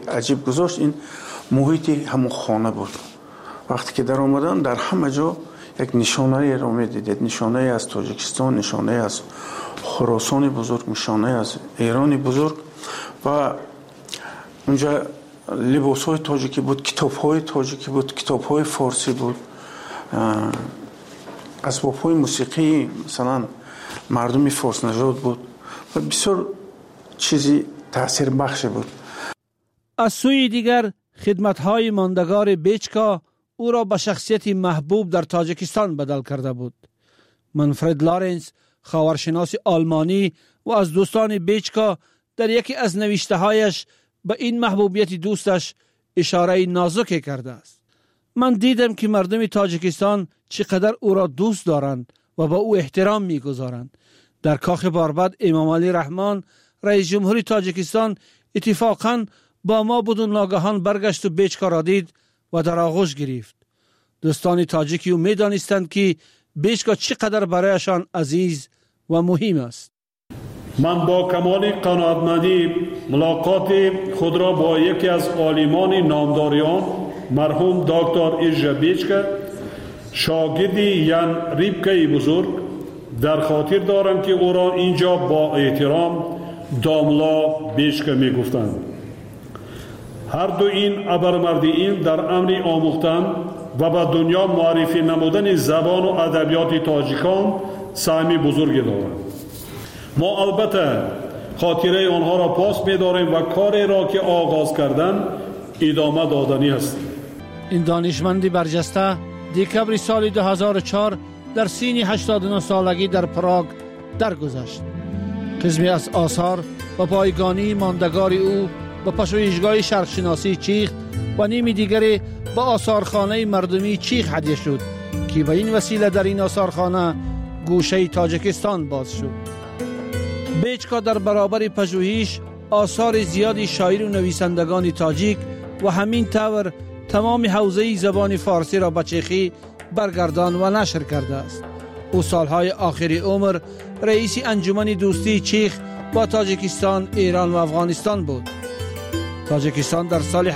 عجیب گذاشت این محیط همون خانه بود. وقتی که در آمدن در همه جا یک نشانه را می‌دیدید، نشانه از تاجیکستان، نشانه از خراسان بزرگ، نشانه از ایران بزرگ و اونجا لباس‌های تاجیکی بود، کتاب‌های تاجیکی بود، کتاب‌های فارسی بود، اسباب‌های موسیقی مثلا مردمی فارس نژاد بود و بسیار چیزی تأثیر بخش بود. از سوی دیگر خدمت‌های ماندگار بیچکا او را به شخصیتی محبوب در تاجیکستان بدل کرده بود. منفرد لارنس، خاورشناس آلمانی و از دوستان بیچکا، در یکی از نوشته‌هایش به این محبوبیت دوستش اشاره نازکی کرده است. من دیدم که مردم تاجیکستان چقدر او را دوست دارند و به او احترام می‌گذارند. در کاخ باربد امام علی رحمان رئیس جمهوری تاجیکستان اتفاقاً با ما بدون ناگهان برگشت و بیچکا را دید و در آغوش گرفت. دوستان تاجیکی او می‌دانستند که بیچکا چقدر برایشان عزیز و مهم است. من با کمال قناعتمندی ملاقات خود را با یکی از عالمان نامداریان مرحوم دکتر ایژا بیچکا، شاگردی یان ریبکای بزرگ، در خاطر دارم که او را اینجا با احترام داملا بیچکا میگفتند. هر دو این ابرمردیین در امر آموختن و به دنیا معرفی نمودن زبان و ادبیات تاجیکان سهمی بزرگی دارند. ما البته خاطره آنها را پاس می‌داریم و کاری را که آغاز کردن ادامه دادنی است. این دانشمند برجسته دکبر سال 2004 در سن 89 سالگی در پراگ درگذشت. قسمی از آثار و پایگانی ماندگار او به پژوهشگاه شرقشناسی چیخ و نیم دیگری به آثارخانه مردمی چیخ هدیه شد که به این وسیله در این آثارخانه گوشه تاجیکستان باز شد. بیچکا در برابر پژوهش آثار زیادی شاعر و نویسندگان تاجیک و همین طور تمام حوزه زبان فارسی را به چیخی برگردان و نشر کرده است. او سالهای آخری عمر رئیس انجمن دوستی چیخ با تاجیکستان، ایران و افغانستان بود. تاجیکستان در سال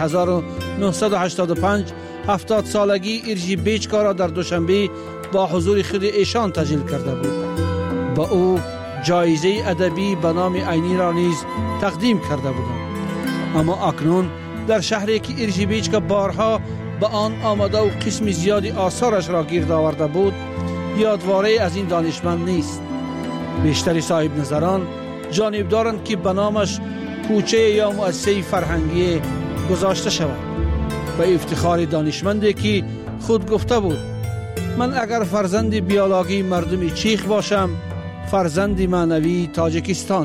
1985 70 سالگی ایرژی بیچکا را در دوشنبه با حضور خود ایشان تجلیل کرده بود. با او جایزه ادبی به نام عینی را نیز تقدیم کرده بودند. اما اکنون در شهری که ایرژی بیچکا بارها به آن آمده و قسم زیادی آثارش را گرد آورده بود، یادواره از این دانشمند نیست. بیشتر صاحب نظران جانب دارند که به نامش کوچه یا مؤسسه فرهنگی گذاشته شود و افتخار دانشمندی که خود گفته بود: من اگر فرزند بیولوژی مردم چیخ باشم، فرزند معنوی تاجیکستان.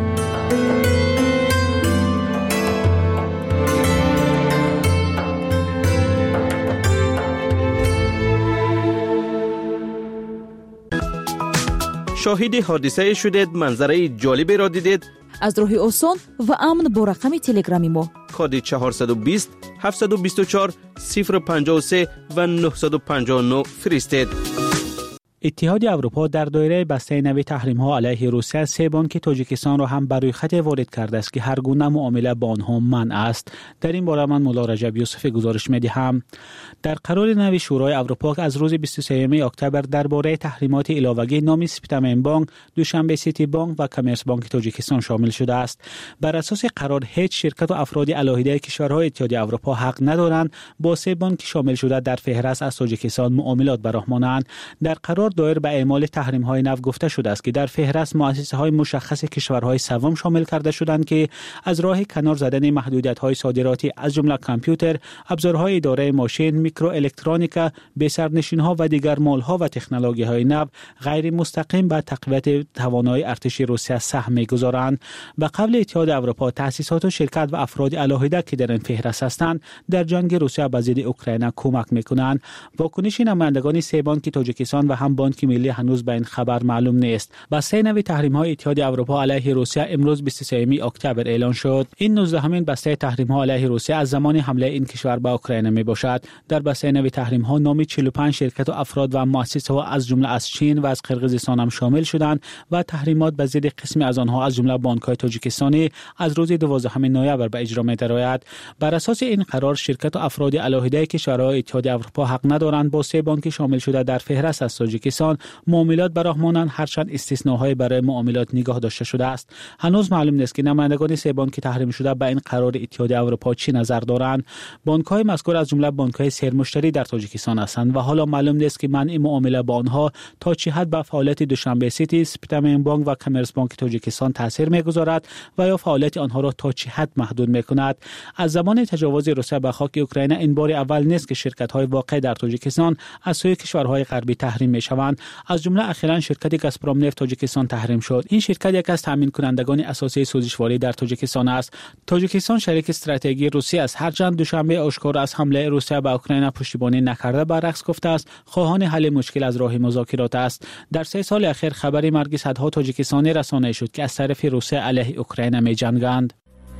شاهد حادثه شدید، منظره جالبی را دیدید؟ از راه آسان و امن با رقم تلگرامی ما کد 420 724 053 و 959 فرستید. اتحاد اروپا در دایره بسته نوی تحریم‌ها علیه روسیه 3 بانک تاجیکستان را هم بر روی خط وارد کرده است که هر گونه معامله با آنها منع است. در این باره من مولا رجب یوسف گزارش می‌دهم. در قرار نوی شورای اروپا از روز 23 اکتبر درباره تحریمات علاوه‌ای نام سپتامین بانک، دوشنبه سیتی بانک و کامرس بانک تاجیکستان شامل شده است. بر اساس قرار هیچ شرکت و افراد علاهده کشورهای اتحاد اروپا حق ندارند با 3 بانک شامل شده در فهرست از تاجیکستان معاملات برآمدند. در قرار دایر به اعمال تحریم‌های نو گفته شده است که در فهرست مؤسسه‌های مشخص کشورهای سوم شامل کرده شدند که از راه کنار زدن محدودیت‌های صادراتی از جمله کامپیوتر، ابزارهای اداره ماشین، میکرو الکترونیکا، بسرنشین‌ها و دیگر مال‌ها و تکنولوژی‌های نو غیر مستقیم به تقویت توانایی ارتشی روسیه سهم می‌گذارند. به قبل اتحاد اروپا تأسیسات و شرکت و افراد علاهده که در این فهرست هستند در جنگ روسیه به ضد اوکراین کمک می‌کنند. واکنش نمایندگان 3 بانک تاجیکستان و هم بانک ملی هنوز به این خبر معلوم نیست. بسته نوی تحریم‌های اتحادیه اروپا علیه روسیه امروز 23 اکتبر اعلان شد. این 19مین بسته تحریم‌ها علیه روسیه از زمان حمله این کشور به اوکراین میباشد. در بسته نوی تحریم‌ها نام 45 شرکت و افراد و مؤسسه‌ها از جمله از چین و از قرقیزستان هم شامل شدند و تحریمات به ضد قسمی از آنها از جمله بانک‌های تاجیکستانی از روز 12 نوامبر به اجرا می‌درآید. بر اساس این قرار شرکت و افراد علاهده کشورهای اتحادیه اروپا حق ندارند با 3 بانک شامل شده در فهرست از تاجیکستان معاملات به راه مانند، هرچند استثناهای برای معاملات نگاه داشته شده است. هنوز معلوم نیست که نمایندگان 3 بانک تحریم شده به این قرار اتحادیه اروپا چی نظر دارند. بانک‌های مذکور از جمله بانک‌های سرمشتری در تاجیکستان هستند و حالا معلوم نیست که منع معامله با آنها تا چه حد به فعالیت دوشنبه سیتی، سپیتامین بانک و کامرس بانک تاجیکستان تاثیر می‌گذارد و یا فعالیت آنها را تا چه حد محدود می‌کند. از زمان تجاوز روسیه به خاک اوکراین این بار اول نیست که شرکت‌های واقع در تاجیکستان از سوی کشورهای غربی تحریم می‌شوند. از جمله اخیراً شرکت گازپروم نفت تاجیکستان تحریم شد. این شرکت یک از تامین کنندگان اساسی سوزشواری در تاجیکستان است. تاجیکستان شریک استراتژیک روسیه است، هرچند دوشنبه آشکار از حمله روسیه به اوکراین پشتیبانی نکرده برعکس گفته است خواهان حل مشکل از راه مذاکرات است. در 3 سال اخیر خبری مرگ صدها تاجیکستانی رسانه‌ای شد که از طرف روسیه علیه اوکراین می‌جنگند.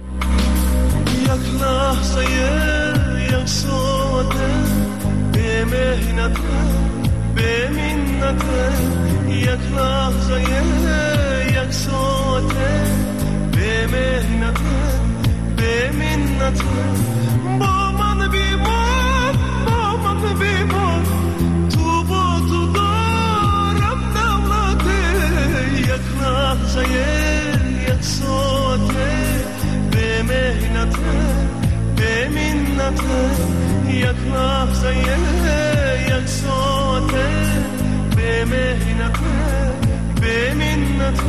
یک لحظه یک ساعته به مهنت به منت، یک لحظه یک ساعته به مهنت به منت، با من بیمان با من بیمان، تو با تو دارم دولت، یک لحظه یک ساعته به مهنت به منت، یک لحظه یک ساعته به مهنت به منت.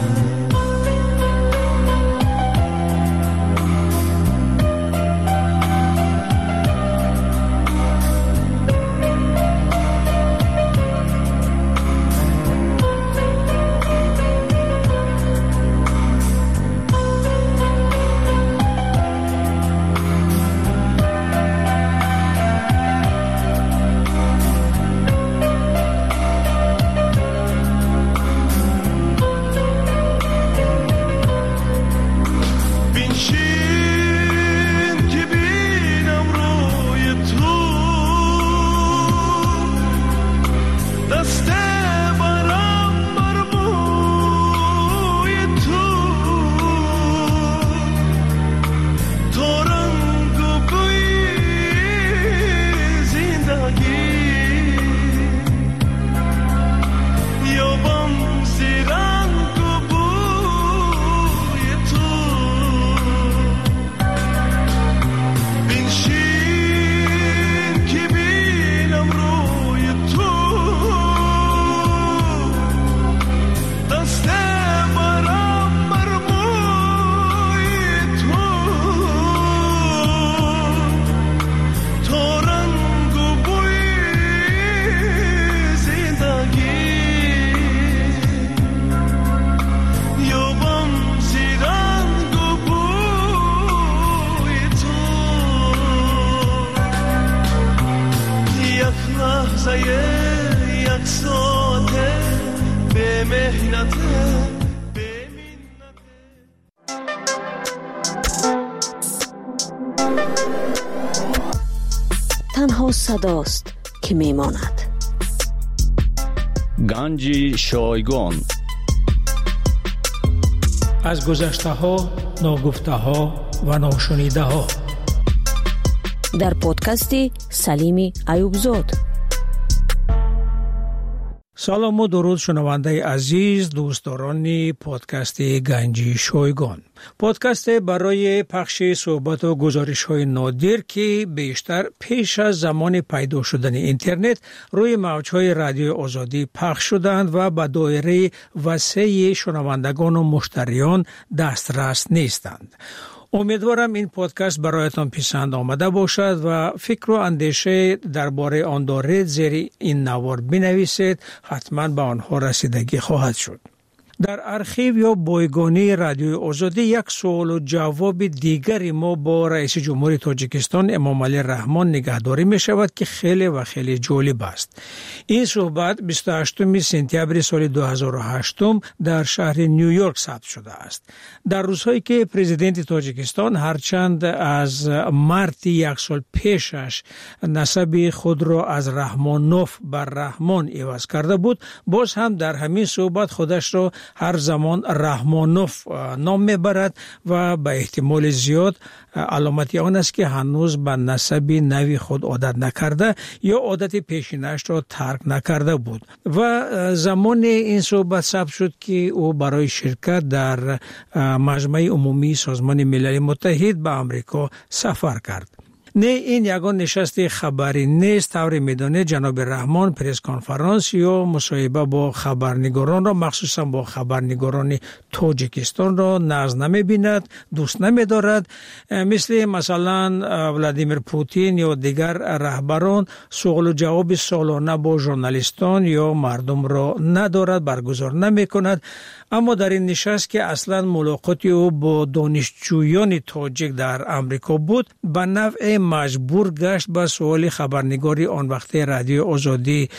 تنها صداست که میماند. گنج شایگان از گذشته ها، ناگفته ها و ناشنیده ها در پادکست سلیم ایوبزاد. سلام و درود شنونده عزیز، دوستداران پادکست گنج شایگان. پادکست برای پخش صحبت و گزارش های نادر که بیشتر پیش از زمان پیدا شدن اینترنت روی موجهای رادیو آزادی پخش شدند و به دایره وسیع شنوندگان و مشتریان دسترس نیستند. امیدوارم این پادکست برایتان پسند آمده باشد و فکر و اندیشه درباره آن دارید زیر این نوار بنویسید، حتما به آنها رسیدگی خواهد شد. در ارشیو یا بایگانی رادیو آزادی یک سوال و جواب دیگری ما با رئیس جمهوری تاجیکستان امام علی رحمان نگهداری می شود که خیلی و خیلی جالب است. این صحبت 28 سپتامبر سال 2008 در شهر نیویورک ثبت شده است. در روزهایی که پرزیدنت تاجیکستان هرچند از مارت یک سال پیشش نسب خود را از رحمانوف بر رحمان عوض کرده بود، باز هم در همین صحبت خودش را هر زمان رحمانوف نام میبرد و به احتمال زیاد علامتی آن است که هنوز به نسب نوی خود عادت نکرده یا عادت پیشینش را ترک نکرده بود و زمان این صحبت ثبت شد که او برای شرکت در مجمع عمومی سازمان ملل متحد به آمریکا سفر کرد. نه این یگان نشست خبری نیست. طور میدانه جناب رحمان پرس کنفرانس یا مصاحبه با خبرنگاران را مخصوصا با خبرنگاران تاجیکستان را ناز نمی‌بیند، دوست نمی‌دارد. مثلا ولادیمیر پوتین یا دیگر رهبران سوال و جواب سالانه با ژورنالیستان یا مردم را ندارد، برگزار نمی‌کند. اما در این نشست که اصلا ملاقاتی او با دانشجویان تاجیک در امریکا بود، به نوع مجبور گشت به سوال خبرنگاری آن وقت رادیو آزادی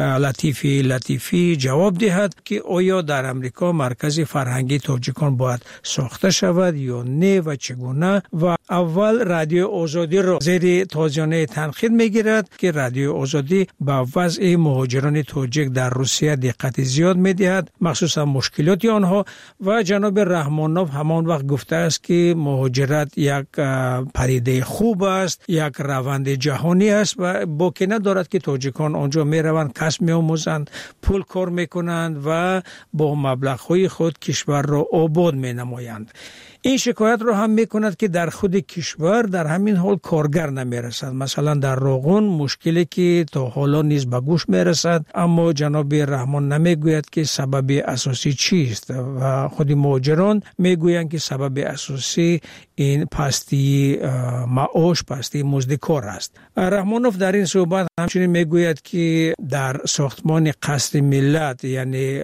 لطیفی جواب دهد که آیا در امریکا مرکز فرهنگی تاجیکان باید ساخته شود یا نه و چگونه. و اول رادیو آزادی را زیر تازیانه تنقید میگیرد که رادیو آزادی به وضع مهاجران تاجیک در روسیه دقت زیاد میدهد، مخصوصا مشکلات آنها. و جناب رحمانوف همان وقت گفته است که مهاجرت یک پدیده خوب است، یک روند جهانی است و باکی ندارد که تاجیکان آنجا می روند، کسب می آموزند، پول کار می کنند و با مبلغ‌های خود کشور را آباد می نمایند. این شکایت را هم می کند که در خود کشور در همین حال کارگر نمی رسد. مثلا در روغن مشکلی که تا حالا نیز به گوش می رسد، اما جناب رحمان نمی گوید که سبب اساسی چیست و خود مهاجران می گویند که سبب اساسی این پستی معاش، پستی مزد کار است. رحمانوف در این صحبت همچنین می گوید که در ساختمان قصر ملت یعنی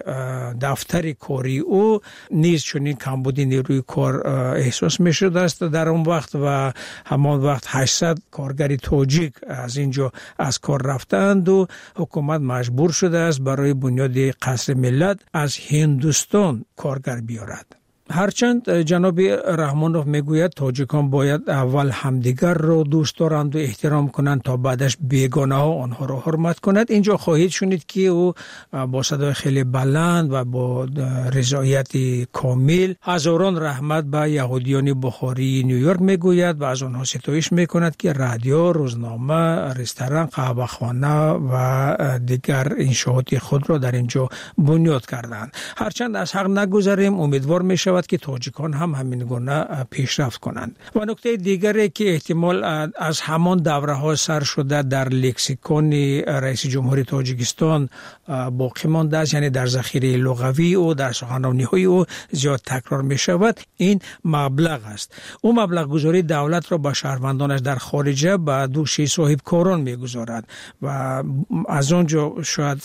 دفتر کاری او نیز چنین کمبودی نیروی کار احساس می شده است در اون وقت و همان وقت 800 کارگر تاجیک از اینجا از کار رفتند و حکومت مجبور شده است برای بنیاد قصر ملت از هندوستان کارگر بیارد. هرچند جناب رحمانوف میگوید تاجیکان باید اول همدیگر را دوست دارند و احترام کنند تا بعدش بیگانه ها آنها را حرمت کند، اینجا خواهید شنید که او با صدای خیلی بلند و با رضایت کامل هزاران رحمت به یهودیان بخاری نیویورک میگوید و از آنها ستایش میکند که رادیو، روزنامه، رستوران، قهوه‌خانه و دیگر انشاءات خود را در اینجا بنیاد کردند. هرچند از حق نگذریم، امیدوار میشود که تاجیکان هم همین گونه پیشرفت کنند. و نکته دیگری که احتمال از همان دوره ها سر شده در لکسیکون رئیس جمهوری تاجیکستان باقی مانده است، یعنی در ذخیره لغوی او، در سخنرانی های او زیاد تکرار می شود، این مبلغ است. او مبلغ گذاری دولت را به شهروندانش در خارجه به دوش صاحب کاران می گذارد و از آنجا شاید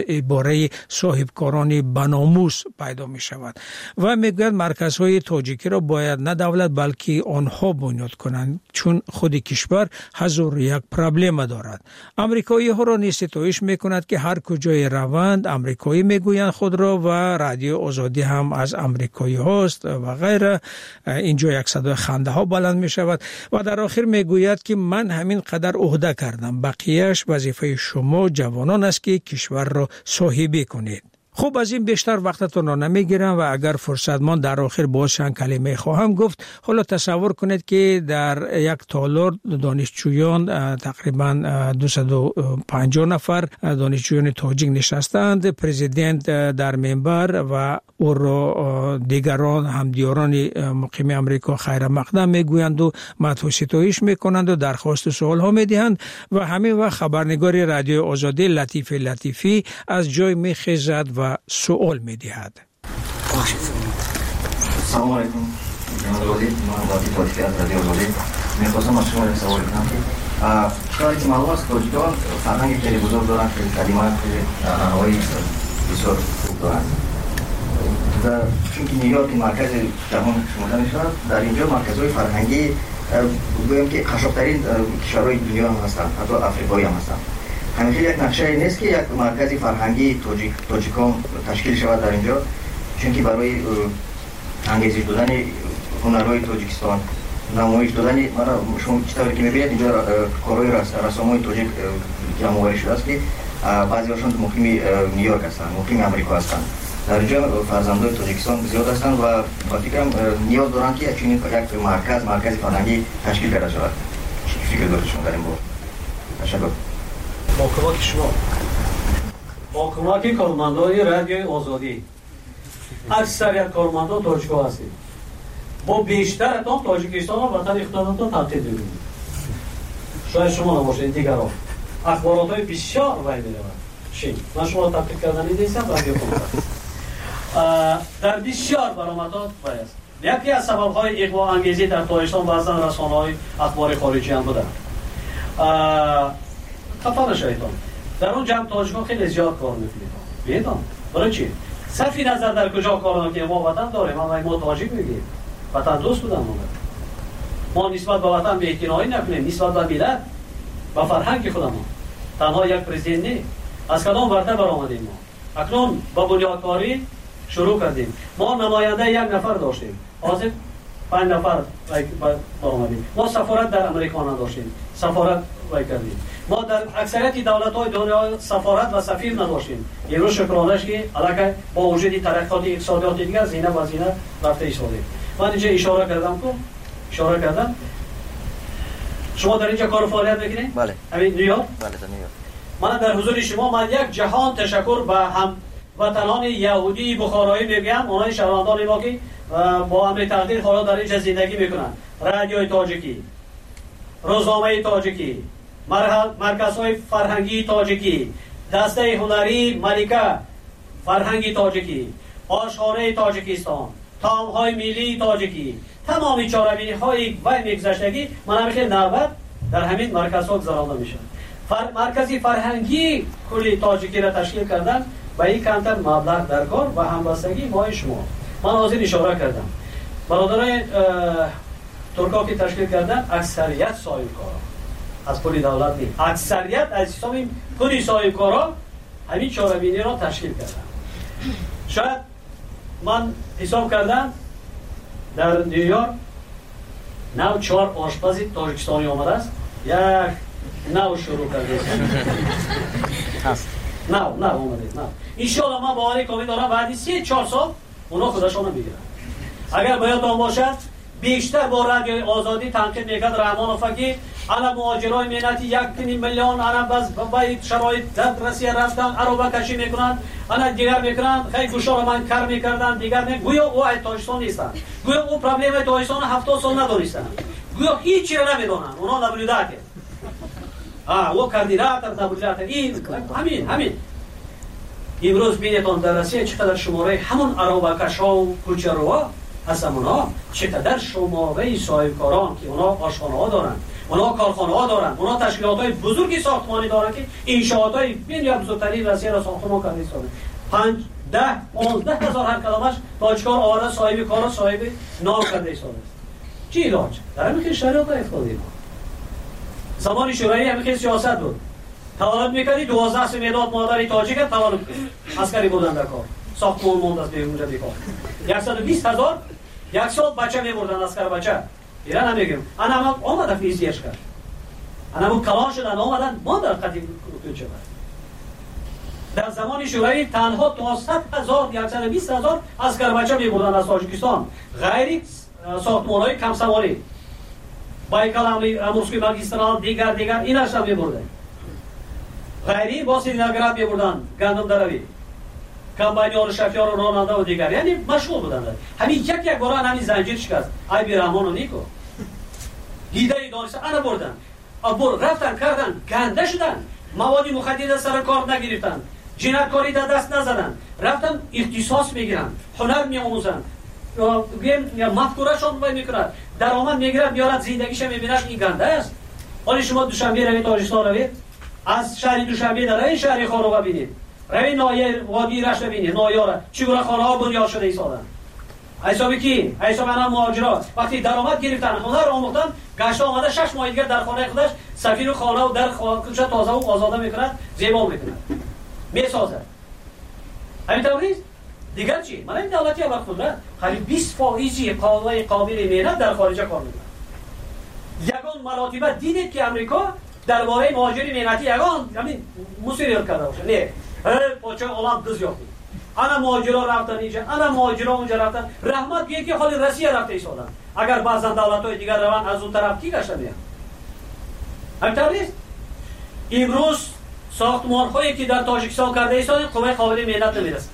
عباره صاحب کارانی بناموس پیدا می شود و میگوید مرکزهای تاجیکی را باید نه دولت بلکه آنها بنیاد کنند، چون خود کشور هزار و یک پرابلم دارد. امریکایی ها را نیز ستایش میکند که هر کجای روند امریکایی میگویند خود را و رادیو آزادی هم از امریکایی هاست و غیره. اینجا یک صدای خنده ها بلند می شود و در آخر میگوید که من همین قدر عهده کردم، بقیهش وظیفه شما جوانان است که کشور را صاحبی کنید. خوب، از این بیشتر وقتتون را نمیگیرم و اگر فرصت ماند در آخر باز چند کلمه خواهم گفت. حالا تصور کنید که در یک تالار دانشجویان تقریبا 250 نفر دانشجویان تاجیک نشستند، پرزیدنت در منبر و او را دیگران همدیاران مقیم امریکا خیر مقدم میگویند و مدح ستایش میکنند و درخواست و سوال ها میدهند و همین وقت خبرنگار رادیو آزادی لطیفی از جای میخیزد و سوال میدهد. سلام علیکم جناب وزیر، من وزیر تاجیکی از رادیو آزادی میخواستم از شما یک سوال کنم که کاری که معلوم است تاجیکان فرهنگ خیلی بزرگ دارند، خیلی کلمات، خیلی نحوهای بسیار خوب دارند. چونکه نیویورک مرکز جهان شمرده میشود، در اینجا مرکزهای فرهنگی گویم که خشاب‌ترین کشورهای دنیا هم هستند، حتی افریقایی هم هستند. همیشه یک نقشه نیست که یک مرکز فرهنگی تاجیکان تشکیل شود در اینجا، چونکه برای انگیزش دادن هنرهای تاجیکستان، نمایش دادن، شما چطوری که می‌بینید اینجا کارهای رسامای تاجیک جمع‌آوری شده است که بعضی‌هاشون مقیم نیویورک هستند، مقیم آمریکا هستند. در اینجا فرزندان تاجیکستان زیاد هستند و با فکرم نیاز دارند که یک مرکز فرهنگی تشکیل کرده شود. فکر دارید شما در این باره؟ تشکر. با کمک شما، با کمک کارمندان رادیوی آزادی، اکثریت کارمندان تاجیک‌ها هستید. ما بیشترتان تاجیکستان و وطن خودتان تبدیل می‌کنیم. شاید شما نباشید، دیگران اخبارات‌های بسیار وای می‌رود. من شما تبدیل کردن نیستم، رادیو کنم. در بسیار برآمدات وای است. یکی از سبب‌های اغوا انگیزی در تاجیکستان بعضاً رسانه‌های اخبار خارجی هم بودند. خفا نشویدان. در اون جمع تاجیک‌ها خیلی زیاد کار می‌کنید. بیایید. برای چی؟ صرف نظر در کجا کار می‌کنیم، ما وطن داریم، ما تاجیک میگیم. وطن دوست بودن ما نسبت به وطن بی‌اعتنایی نکنیم، نسبت به ملت و فرهنگ خودمون. تنها یک پرزیدنت نه، از کدام ورته برآمدیم ما. اکنون با بنیادکاری شروع کردیم. ما نماینده یک نفر داشتیم، حاضر 5 نفر برآمدیم. ما سفارت در امریکا نداشتیم، سفارت کردیم. ما در اکثریت دولت‌های دنیا سفارت و سفیر نداشتیم. امروز شکرانش که علاقه با وجود ترقیات اقتصادیات دیگر زینه و زینه رفته ایستادیم. من اینجا اشاره کردم. شما در اینجا کار و فعالیت می‌کنید؟ بله. همین نیویورک؟ بله، در نیویورک. من در حضور شما من یک جهان تشکر به هم وطنان یهودی بخارایی میگم، اونای شهروندان ما که با امر تقدیر حالا در اینجا زندگی میکنن. رادیوی تاجیکی، روزنامه تاجیکی، مرکزهای فرهنگی تاجیکی، دسته هنری ملکه فرهنگی تاجیکی، آشخانه تاجیکستان، طعم‌های ملی تاجیکی، تمام چاره‌بینی‌های و میگذشتگی من همیشه نوبت در همین مرکزها گذرانده میشن. مرکزی فرهنگی کلی تاجیکی را تشکیل کردن و این کمتر مبلغ در کار و همبستگی ما شما. من حاضر اشاره کردم برادرای ترکا که تشکیل کردن اکثریت صاحبکارا از پول دولت نیست، اکثریت از حساب پول صاحبکارا همین چاره‌بینی را تشکیل کردن. شاید من حساب کردم در نیویورک 4 آشپز تاجیکستانی آمده است، یک نو شروع کرده است. نه اومده. انشاءالله من باوری کامل دارم بعد 3-4 سال اونا خودشون میگیرن. اگر باید باشد بیشتر با رادیوی آزادی تنقید میکرد رحمان فقیه، انا مهاجرای ملتی 1 میلیون انا باز با شرایط دسترسی رفتن عربه کشی میکنن، انا دیگر میکنن خیلی گوشا رو من کار میکردن دیگر گویا او تاجیکستان نیستن، گویا او پرابلم تاجیکستان 70 سال ندونستن، گویا هیچی رو نمیدونن، اونا نبلوداته او کاردینات نبلوداته. این همین امروز بینتون در روسیه چقدر شماره همون عربه کشا و کوچروا هستن، اونا چقدر شماره صاحبکاران که اونا آشخانه ها دارن، اونا کارخانه ها دارن، اونا تشکیلات های بزرگی ساختمانی دارن که انشاءات های یا بزرگترین روسیه را ساختمان کرده است. 5-10-15 هزار هر کلمش تاجیکار آورده صاحب کار صاحب نام کرده است. چی علاج؟ در همین شرایط افتادیم. زمان شورایی همین سیاست بود. تولد میکردی 12 سه مداد مادری تاجیک تولد عسکری بودن در کار. ساختمان موند از اونجا بیکار. 120,000 یک سال بچه میبردن عسکر بچه. ایران نمیگم. انا آمد فیزیش کرد. انا کلان شدن آمدن ما در قدیم کوچه بود. در زمان شورایی تنها 200,000 120,000 عسکر بچه میبردن از تاجیکستان. غیر ساختمان‌های کم سواری. بایکال امروزکی ماگیسترال دیگر ایناش هم میبردن. غیری با سینگراد میبردن گندم دروی. کمپانی‌ها شفیار و راننده و دیگر یعنی مشغول بودند. همین یک بار همین زنجیر شکست. ای بی رحمان و نیکو دیده دانسته انا بردن. ابر رفتن کردن گنده شدن. مواد مخدر سر کار نگرفتن. جنایتکاری در دست نزدن. رفتن اختصاص میگیرن. هنر میآموزن. یا مفکوره‌شون میکنن. درآمد میگیرن میارن زندگیش میبینن این گنده است. حالا شما دوشنبه روید تاجیکستان روید از شهر دوشنبه در این شهر خارو ببینید. روی نایه وادی رشت ببینید نایاره چگونه خانه ها بنیاد شده ایستادن. حسابی کی؟ حساب انا مهاجرات وقتی درآمد گرفتن هنر آموختن گشت آمده 6 ماه دیگه در خانه خودش سفیر خانه و در خودش تازه و آزاده میکند زیبا میکند میسازد. همین طوری دیگر چی؟ من این دولتی با قدرت قریب 20% قابل مهنت در خارج کار میکنه. یگان مراتبه دیدید که امریکا درباره مهاجری مهنتی یگان همین مصیریت کرده باشه. نه پاچه عالم دز یافت. انا مهاجرا رفتن اینجا، انا مهاجرا اونجا رفتن. رحمت بیه که حال روسیه رفته ایستادن. اگر بعضا دولت‌های دیگر روان از اون طرف کی گشتن میان؟ همینطوری است. امروز ساختمان‌هایی که در تاجیکستان کرده ایستادن قوه قابل مهنت نمیرسه.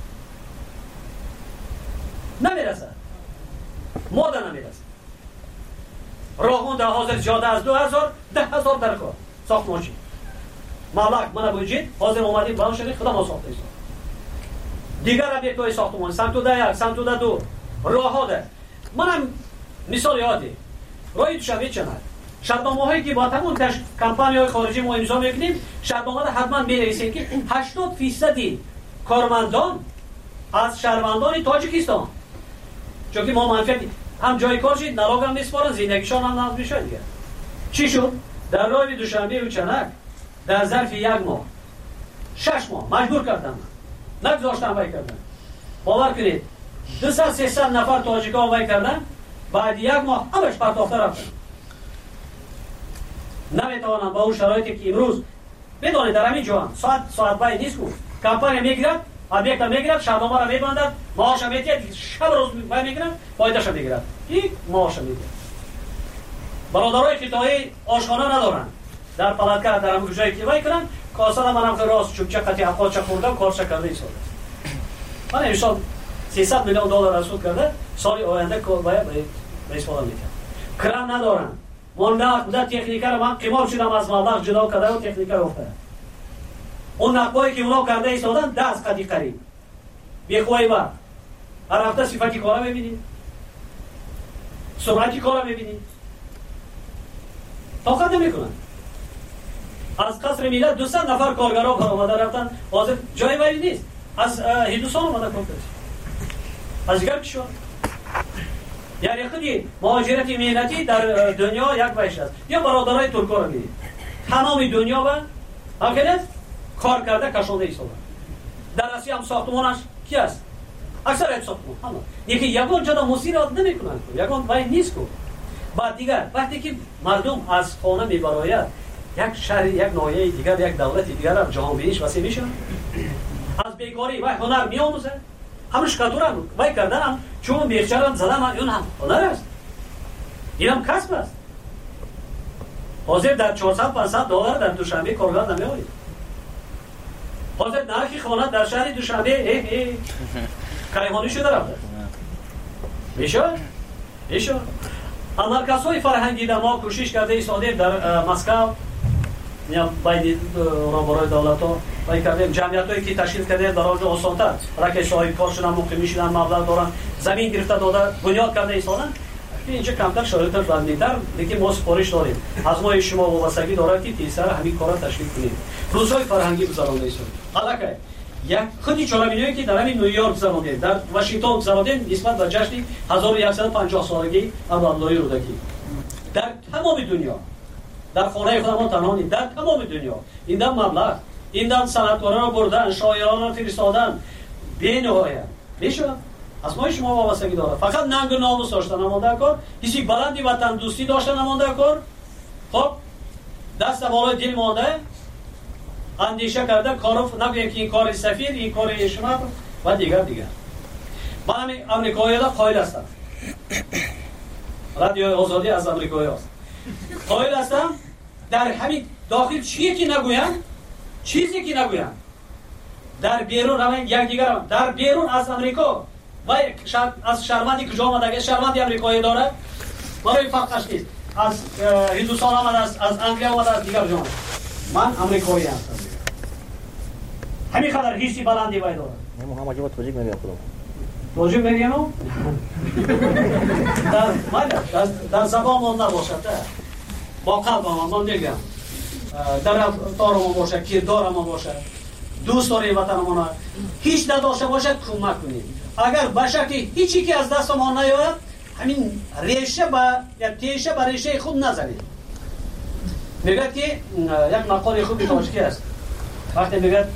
نمیرسه. ماده نمیرسه. راهون در حاضر جاده از 2000 10,000 در کار ساختمانچی. مالک من بوجید حاضر اومدیم بلند شدیم خدا ما ساخته ایستاد. دیگر ابیکت‌های ساختمان سمتوده 1 سمتوده 2 راه‌ها ده. منم مثال یادی راهی دوشنبه چند شرطنامه‌هایی که با تمام کمپانی‌های خارجی ما امضا می‌کنیم شرطنامه حتما می‌نویسیم که 80% کارمندان از شهروندان تاجیکستان چون که ما منفعت هم جای کار شد نراغ هم میسپارن زندگیشان هم نظم میشه دیگه. چی شد؟ در راه دوشنبه و چنک در ظرف 1 ماه 6 ماه مجبور کردم نگذاشتم وای کردن. باور کنید 200-300 نفر تاجیکا وای کردن بعد 1 ماه همش پرتافته رفتن. نمیتوانم با اون شرایطی که امروز بدونید در همین جوان ساعت باید نیست کو کمپانی میگیرد ابیکت میگیرد شهرنامه را میبندد معاش میگیرد شب روز میگیرد فایدهش میگیرد این معاش میگیرد. برادرای کتایی آشخانه ندارن در پلاتکار در همون جایی که وای کردن کاسه منم که راست چوبچه قطعی افقاچه خوردم کارش کرده ایستاده. من امسال 300 میلیون دلار رسول کرده سال آینده کار باید به استفاده میکنم. کرم ندارن. مونده تکنیکه رو من قیمال شدم از مبلغ جدا کرده و تکنیکه رو افتاده. اون نقبایی که اونا کرده ایستادن 10 قدی قریب. بیخوایی با. هر هفته صفتی کارا ببینید. سرعتی کارا ببینید. طاقت نمیکنن. از قصر ملت 200 نفر کارگرها برآمده رفتن حاضر جای ولی نیست. از هندوستان اومده کار کرد. از دیگر کشور. یعنی خودی مهاجرت مهنتی در دنیا یک وجه است. یا برادرای ترکا رو می‌بینید. تمام دنیا با همکنه کار کرده کشانده ایستاده. در آسیا هم ساختمانش کی است؟ اکثر ساختمان. همون. یکی یگان جدا مصیرات نمی‌کنن. یگان وای نیست کو. بعد دیگر وقتی که مردم از خانه میبراید یک شهر یک ناحیه دیگر یک دولت دیگر هم جهان بینیش وسیع میشه. از بیکاری و هنر میآموزه. همش کاتورم وای کردنم چون بیچارم زدم اون هم هنر است. اینم کسب است. حاضر در 400-500 دلار در دوشنبه کارگر نمیآید. حاضر نرخ خانه در شهر دوشنبه کیهانی شده رفته. میشه؟ مرکزهای فرهنگی در ما کوشش کرده ایستادیم در مسکو یا باید برای دولت ها باید کردیم جمعیت هایی که تشکیل کرده در آنجا آسانتر رکه صاحب کار شدن مقیمی شدن مبلغ دارن زمین گرفته داده بنیاد کرده ایستادن اینجا کمتر شرایط بندی‌تر دیگه ما سپارش داریم از ما شما وابستگی داره که تیسر همین کارا تشکیل کنیم روزهای فرهنگی گذرانده ایستادیم حالا یک خودی چالمینایی که در همین نیویورک گذراندیم در واشنگتن گذراندیم نسبت به جشن 1150 سالگی عبدالله رودکی در تمام دنیا در خانه خودمان تنها نیست در تمام دنیا این دم مبلغ این دم صنعتکاران را بردن شاعران را فرستادن بی‌نهایت میشه از ما شما وابستگی داره فقط ننگ و ناموس داشتن نمانده کار کسی بلندی وطن دوستی داشتن نمانده کار خب دست بالای دل مانده اندیشه کرده کارو نگویم که این کار سفیر این کار شما و دیگر من همین امریکایی ها قائل هستم رادیو آزادی از امریکایی هست قائل هستم در همین داخل چیزی که نگویم در بیرون همین یک دیگر هم در بیرون از امریکا و از شهروندی کجا آمده شهروندی امریکایی داره برای فرقش نیست از هندوستان آمده از انگلیا آمده از دیگر جان من امریکایی هستم همین خاطر حسی بلندی باید داره محمد جواد توجیه میگم خودم توجیه میگم در زبان من نباشد با قلب من میگم در رفتار من باشه کردار من باشه دوست داریم وطنمون، هیچ نداشته باشد کمک کنیم. اگر باشه که هیچی که از دست ما نیاید، همین ریشه یا تیشه به ریشه خود نزنید. میگه که یک مقال خوبی تاجیکی است، وقتی میگه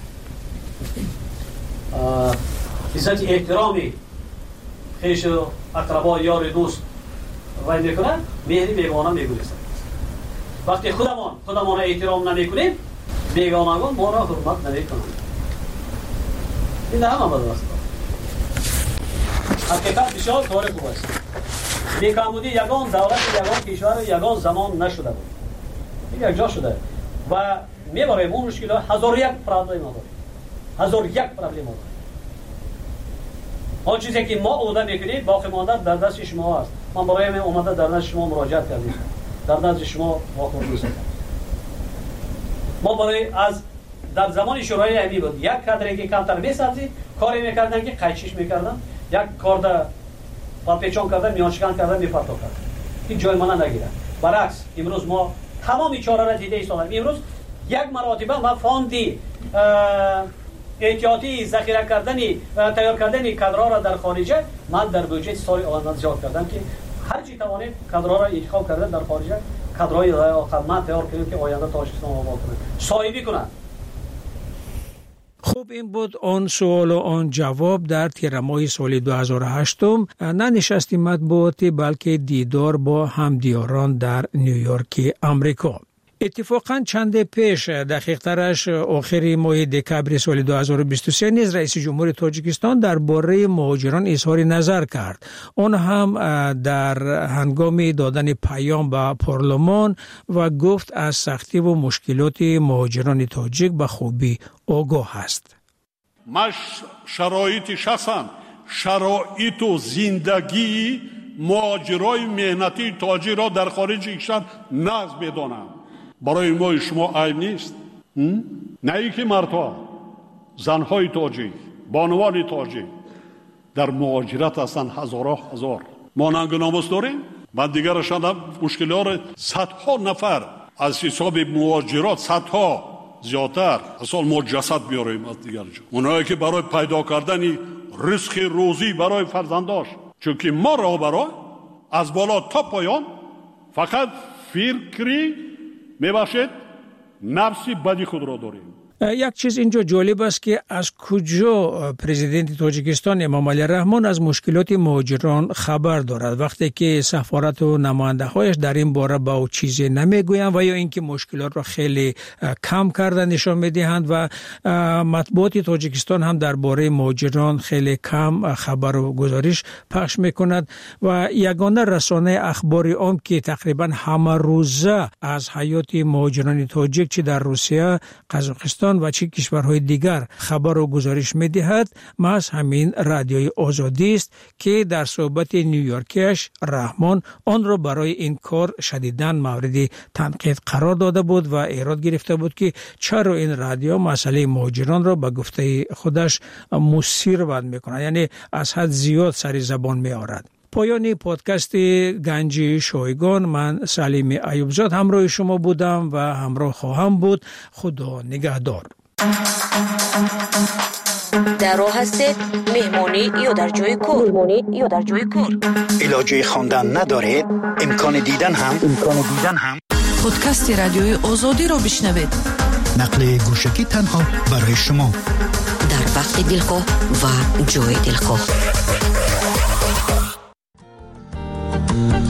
عزت احترامی خویش و اقربا یار دوست وای میکنه، مهر بیگانه میگویست. وقتی خودمان احترام نمیکنیم، بیگانگان ما را حرمت نمیکنند. این همه بدبخت حقیقت بسیار کار خوب است. بیکامودی یگان دولت، یگان کشور، یگان زمان نشده بود. این یک جا شده و میباریم اون مشکل هزار یک پرابلم داریم. هزار یک پرابلم داریم. آن چیزی که ما اوده میکنیم باقی مانده در دست شما است. من برای من اومده در دست شما مراجعت کردیم، در دست شما واقع می‌کنم. ما برای از در زمان شورای عالی بود یک کادری که کمتر می‌سازید کاری می‌کردن که قیچیش می‌کردن، یک کارد پاپیچون کردن، میانشکن کردن، می‌پرتو کردن. این جای من نگیره. برعکس امروز ما تمامی چاره را دیده ایستادیم. امروز یک مراتبه ما فاندی احتیاطی ذخیره کردنی تیار کردنی کادرها را در خارج من در بودجه سال آینده زیاد کردم که هر چی توانید کادرها را انتخاب کردن در خارج کادرهای خدمت تیار کنیم که آینده تاجیکستان آباد کنه، صاحبی کنن. خب این بود آن سوال و آن جواب در تیر ماه سال 2008. نه نشست مطبوعاتی بلکه دیدار با همدیاران در نیویورک امریکا. اتفاقا چند پیش دقیق‌ترش آخر ماه دکبر سال 2023 نیز رئیس جمهور تاجیکستان درباره مهاجران اظهار نظر کرد. آن هم در هنگام دادن پیام به پارلمان و گفت از سختی و مشکلات مهاجران تاجیک به خوبی آگاه است. من شرایط شخصا شرایط و زندگی مهاجرای مهنتی تاجیک را در خارج کشور نقض بدانم. برای ما شما عیب نیست. نه ای که مردها، زنهای تاجیک، بانوان تاجیک در مهاجرت هستند هزار. ما ننگ و ناموس داریم. من دیگر شدم مشکلات صدها نفر از حساب مهاجرات، صدها زیادتر اصلا ما جسد بیاریم از دیگر جا. اونایی که برای پیدا کردن رزق روزی برای فرزنداش، چون که ما رهبران از بالا تا پایان فقط فکری میباشد نفسی بدی خود را داریم. یک چیز اینجا جالب است که از کجا پرزیدنت تاجیکستان امام علی رحمان از مشکلات مهاجران خبر دارد وقتی که سفارت و نماینده هایش در این باره با او چیزی نمیگویند و یا اینکه مشکلات را خیلی کم کرده نشان میدهند و مطبوعات تاجیکستان هم درباره مهاجران خیلی کم خبر و گزارش پخش میکند و یگانه رسانه اخباری عام که تقریبا همه روزه از حیات مهاجران تاجیک چه در روسیه، قزاقستان و چه کشورهای دیگر خبر و گزارش می‌دهد محض همین رادیوی آزادی است که در صحبت نیویورکیش رحمان آن را برای این کار شدیداً مورد تنقید قرار داده بود و ایراد گرفته بود که چرا این رادیو مسئله مهاجران را به گفته خودش مثیر بند می‌کند، یعنی از حد زیاد سر زبان می‌آورد. پایان پادکست گنج شایگان، من سلیم ایوبزاد همراه شما بودم و همراه خواهم بود. خدا نگهدار. در راه هستید مهمانی یا در جای کار علاجه خواندن ندارید، امکان دیدن هم پادکست رادیوی آزادی را بشنوید. نقل گوشکی تنها برای شما در وقت دلخواه و جای دلخواه.